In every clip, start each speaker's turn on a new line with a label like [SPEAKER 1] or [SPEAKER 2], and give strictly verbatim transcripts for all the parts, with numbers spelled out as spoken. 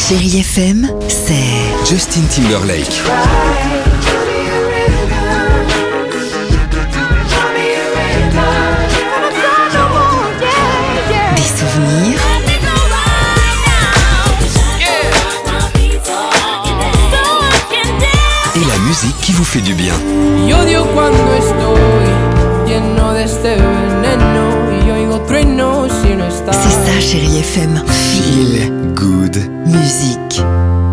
[SPEAKER 1] Chérie F M, c'est
[SPEAKER 2] Justin Timberlake.
[SPEAKER 1] des souvenirs,
[SPEAKER 2] Et la musique qui vous fait du bien.
[SPEAKER 3] Y odio cuando estoy lleno de este veneno y oigo truenos si no estás.
[SPEAKER 1] c'est ça Chérie F M.
[SPEAKER 2] Feel good.
[SPEAKER 1] Musique.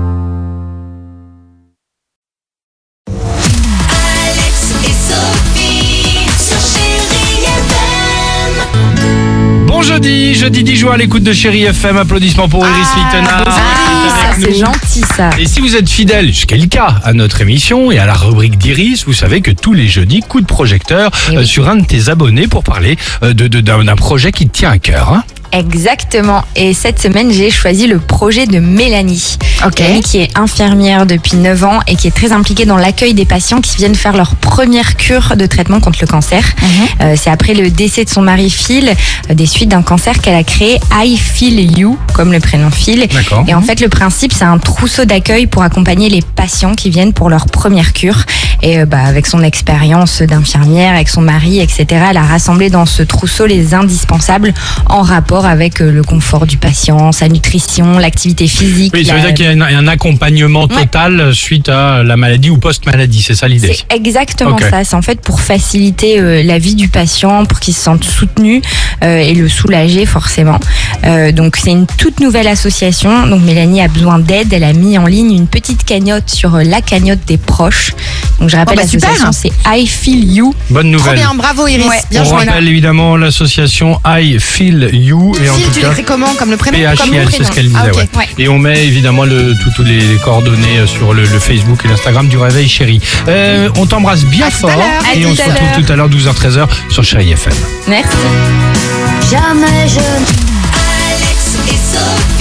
[SPEAKER 4] Alex et Sophie sur Chérie F M.
[SPEAKER 5] Bon jeudi, jeudi dix juin à l'écoute de Chérie F M. Applaudissements pour Iris Mittenard.
[SPEAKER 6] Ah,
[SPEAKER 5] Avec
[SPEAKER 6] c'est
[SPEAKER 5] nous.
[SPEAKER 6] gentil ça.
[SPEAKER 5] Et si vous êtes fidèle, jusqu'à le cas, à notre émission et à la rubrique d'Iris, vous savez que tous les jeudis, coup de projecteur
[SPEAKER 6] Eh oui.
[SPEAKER 5] euh, sur un de tes abonnés pour parler euh, de, de- d'un, d'un projet qui te tient à cœur. Hein.
[SPEAKER 6] Exactement. Et cette semaine, j'ai choisi le projet de Mélanie.
[SPEAKER 1] Ok.
[SPEAKER 6] Mélanie qui est infirmière depuis neuf ans et qui est très impliquée dans l'accueil des patients qui viennent faire leur première cure de traitement contre le cancer. Euh, c'est après le décès de son mari Phil, euh, des suites d'un cancer, qu'elle a créé I Feel You, comme le prénom Phil.
[SPEAKER 5] D'accord.
[SPEAKER 6] Et en fait, le principe, c'est un trousseau d'accueil pour accompagner les patients qui viennent pour leur première cure. Et euh, bah, avec son expérience d'infirmière, avec son mari, et cetera, elle a rassemblé dans ce trousseau les indispensables en rapport avec euh, le confort du patient, sa nutrition, l'activité physique.
[SPEAKER 5] Oui, ça veut
[SPEAKER 6] la-
[SPEAKER 5] dire qu'il y a un, un accompagnement
[SPEAKER 6] Ouais.
[SPEAKER 5] total suite à la maladie ou post-maladie, c'est ça l'idée?
[SPEAKER 6] C'est exactement
[SPEAKER 5] Ok.
[SPEAKER 6] ça. C'est en fait pour faciliter euh, la vie du patient, pour qu'il se sente soutenu euh, et le soulager forcément. Euh, donc c'est une toute nouvelle association. Donc Mélanie a besoin d'aide. Elle a mis en ligne une petite cagnotte sur euh, la cagnotte des proches. Donc je rappelle
[SPEAKER 7] Oh bah,
[SPEAKER 6] l'association, c'est I Feel You.
[SPEAKER 5] Bonne
[SPEAKER 7] Trop
[SPEAKER 5] nouvelle.
[SPEAKER 7] bien, bravo Iris,
[SPEAKER 6] Ouais.
[SPEAKER 7] bien
[SPEAKER 5] On
[SPEAKER 7] joué.
[SPEAKER 5] rappelle évidemment l'association I Feel You et en
[SPEAKER 7] Phil,
[SPEAKER 5] tout
[SPEAKER 7] tu
[SPEAKER 5] cas
[SPEAKER 7] l'écris comment? Comme le prénom?
[SPEAKER 5] P H
[SPEAKER 7] Comme
[SPEAKER 5] I
[SPEAKER 7] mon
[SPEAKER 5] L, c'est
[SPEAKER 7] prénom.
[SPEAKER 5] ce qu'elle disait.
[SPEAKER 7] Ah, ok.
[SPEAKER 5] ouais.
[SPEAKER 6] Ouais.
[SPEAKER 5] Et on met évidemment le, tout- tous les coordonnées euh, sur le, le Facebook et l'Instagram du Réveil Chéri. Euh, on t'embrasse bien
[SPEAKER 7] À tout
[SPEAKER 5] fort
[SPEAKER 7] à l'heure.
[SPEAKER 6] À
[SPEAKER 5] et
[SPEAKER 6] tout
[SPEAKER 5] on se
[SPEAKER 6] à
[SPEAKER 5] retrouve
[SPEAKER 6] l'heure.
[SPEAKER 5] tout à l'heure douze heures treize sur Chéri F M.
[SPEAKER 6] Merci.
[SPEAKER 4] Jamais je. Alex et Sophie.